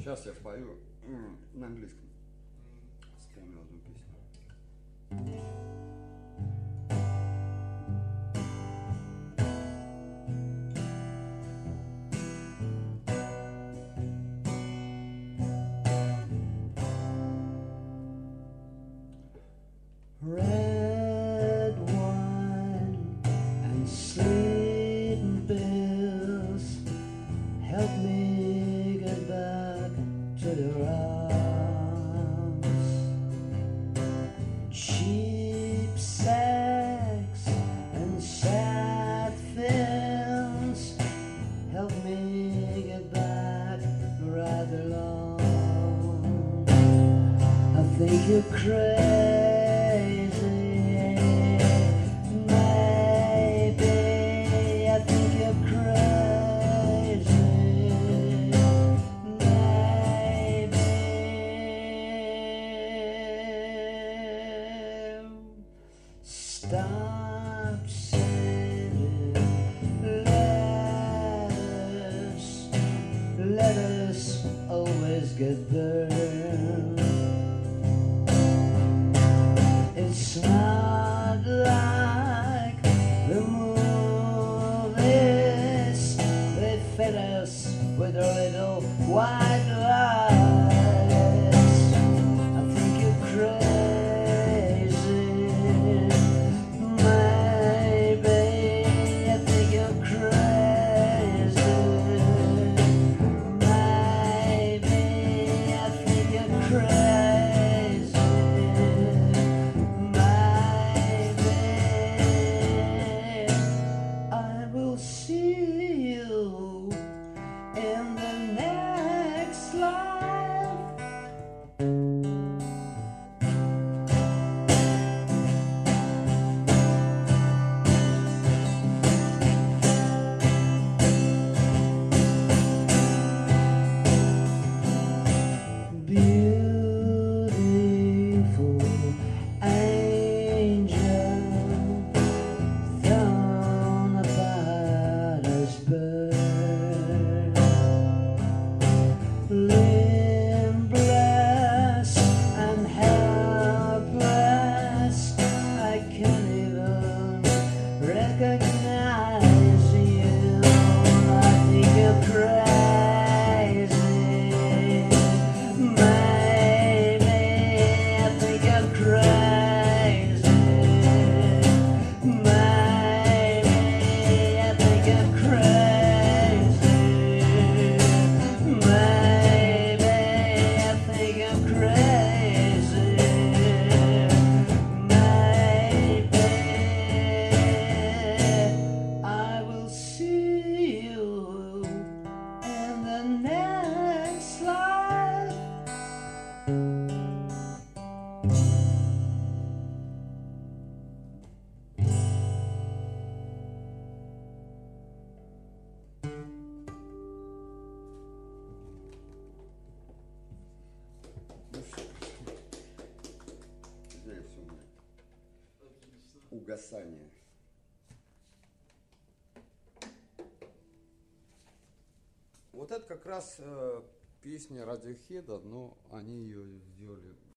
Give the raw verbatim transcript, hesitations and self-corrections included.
Сейчас я спою м, на английском. Вспомнил одну песню. Red wine and sleeping pills help me get back to your arms. Cheap sex and sad films help me get back right along. I think you're crazy. Stop sending letters. Let us always get burned. It's not like the movies. They fed us with a little white lies. I think you're crazy. Limbless and helpless, I can't even recognize you. I think you're crazy. Maybe I think you're crazy. Maybe I think you're crazy. Здесь у меня угасание. Вот это как раз э, песня Radiohead, но они ее сделали